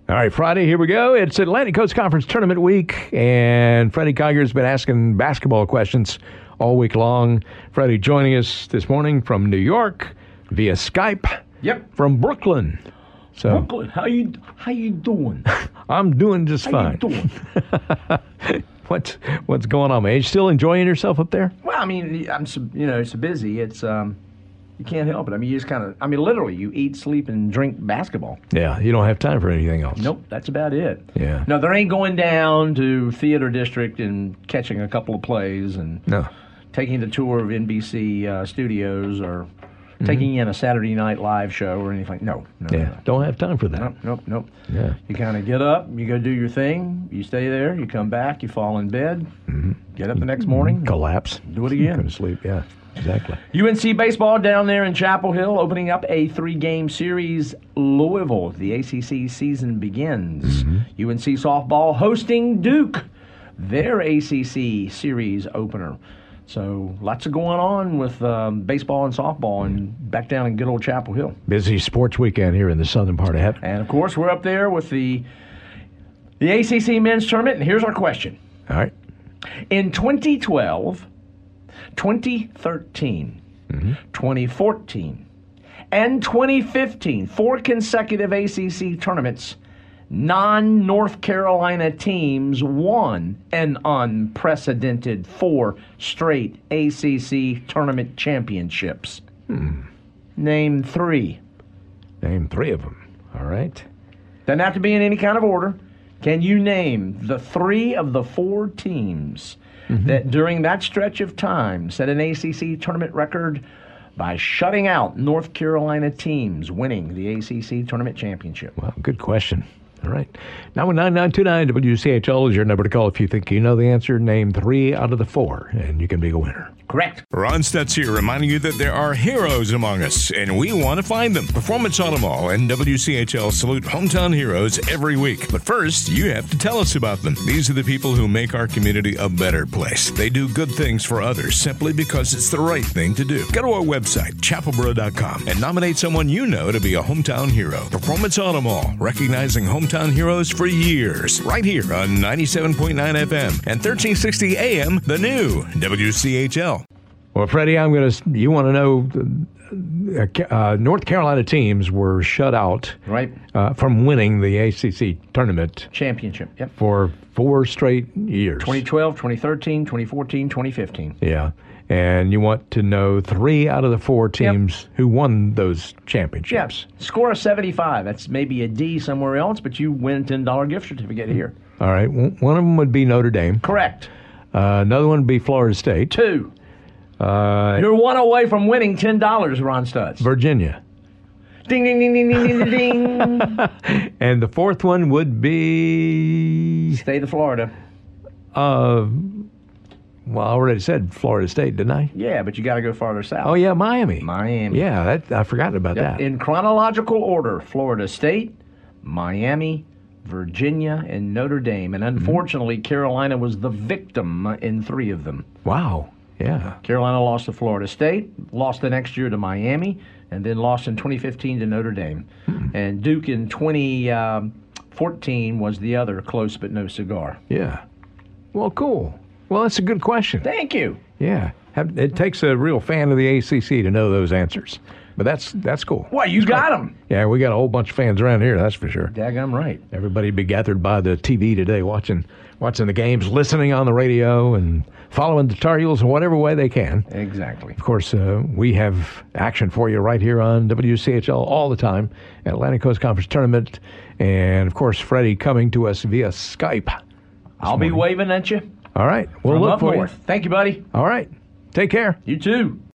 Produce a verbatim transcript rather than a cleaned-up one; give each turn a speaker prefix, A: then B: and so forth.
A: All right, Friday, here we go. It's Atlantic Coast Conference Tournament Week, and Freddie Kiger's been asking basketball questions all week long. Freddie joining us this morning from New York via Skype.
B: Yep.
A: From Brooklyn. So
B: Brooklyn, how you how you doing?
A: I'm doing just
B: how
A: fine.
B: You doing?
A: what's what's going on, man? You still enjoying yourself up there?
B: Well, I mean, I'm so, you know, so busy. It's um, you can't help it. I mean, you just kind of, I mean, literally, you eat, sleep, and drink basketball.
A: Yeah, you don't have time for anything else.
B: Nope, that's about it.
A: Yeah.
B: No, there ain't going down to Theater District and catching a couple of plays and
A: No.
B: taking the tour of N B C uh, studios or mm-hmm. taking in a Saturday Night Live show or anything. No, no.
A: Yeah,
B: no.
A: don't have time for that.
B: Nope, nope, nope.
A: Yeah.
B: You kind of get up, you go do your thing, you stay there, you come back, you fall in bed, mm-hmm. get up the next morning,
A: collapse,
B: do it again.
A: Go to sleep. Yeah, exactly.
B: U N C baseball down there in Chapel Hill, opening up a three-game series. Louisville, the A C C season begins. Mm-hmm. U N C softball hosting Duke, their A C C series opener. So lots of going on with um, baseball and softball and back down in good old Chapel Hill.
A: Busy sports weekend here in the southern part of heaven.
B: And, of course, we're up there with the the A C C men's tournament, and here's our question.
A: All right.
B: In twenty twelve, twenty thirteen, mm-hmm. twenty fourteen, and twenty fifteen, four consecutive A C C tournaments, non-North Carolina teams won an unprecedented four straight A C C tournament championships.
A: Hmm.
B: Name three.
A: Name three of them. All right.
B: Doesn't have to be in any kind of order. Can you name the three of the four teams mm-hmm. that during that stretch of time set an A C C tournament record by shutting out North Carolina teams winning the A C C tournament championship?
A: Well, good question. All right. nine one nine, nine two nine W C H L is your number to call if you think you know the answer. Name three out of the four, and you can be a winner.
B: Correct.
C: Ron Stutz here, reminding you that there are heroes among us, and we want to find them. Performance Auto Mall and W C H L salute hometown heroes every week. But first, you have to tell us about them. These are the people who make our community a better place. They do good things for others simply because it's the right thing to do. Go to our website, chapelboro dot com, and nominate someone you know to be a hometown hero. Performance Auto Mall, recognizing hometown heroes for years. Right here on ninety-seven point nine F M and thirteen sixty A M, the new W C H L.
A: Well, Freddie, I'm going to, you want to know, uh, uh, North Carolina teams were shut out
B: right.
A: uh, from winning the A C C tournament
B: championship yep.
A: for four straight years.
B: twenty twelve, twenty thirteen, twenty fourteen, twenty fifteen.
A: Yeah. And you want to know three out of the four teams yep. who won those championships.
B: Yes. Score of seventy-five. That's maybe a D somewhere else, but you win a ten dollars gift certificate here.
A: All right. One of them would be Notre Dame.
B: Correct.
A: Uh, another one would be Florida State.
B: Two.
A: Uh,
B: You're one away from winning ten dollars, Ron Stutz.
A: Virginia.
B: Ding, ding, ding, ding, ding, ding, ding.
A: And the fourth one would be...
B: State of Florida.
A: Uh, well, I already said Florida State, didn't I?
B: Yeah, but you got to go farther south.
A: Oh, yeah, Miami.
B: Miami.
A: Yeah, that, I forgot about
B: yep.
A: that.
B: In chronological order, Florida State, Miami, Virginia, and Notre Dame. And unfortunately, mm-hmm. Carolina was the victim in three of them.
A: Wow. Yeah.
B: Carolina lost to Florida State, lost the next year to Miami, and then lost in twenty fifteen to Notre Dame. Hmm. And Duke in twenty fourteen was the other close but no cigar.
A: Yeah. Well, cool. Well, that's a good question.
B: Thank you.
A: Yeah. It takes a real fan of the A C C to know those answers. But that's that's cool.
B: Well, you
A: that's
B: got
A: great.
B: them.
A: Yeah, we got a whole bunch of fans around here, that's for sure.
B: Daggum right.
A: Everybody be gathered by the T V today watching watching the games, listening on the radio, and following the Tar Heels in whatever way they can.
B: Exactly.
A: Of course, uh, we have action for you right here on W C H L all the time, Atlantic Coast Conference Tournament. And, of course, Freddie coming to us via Skype.
B: I'll be waving at you.
A: All right. We'll
B: From
A: look
B: up
A: for
B: north.
A: you.
B: Thank you, buddy.
A: All right. Take care.
B: You too.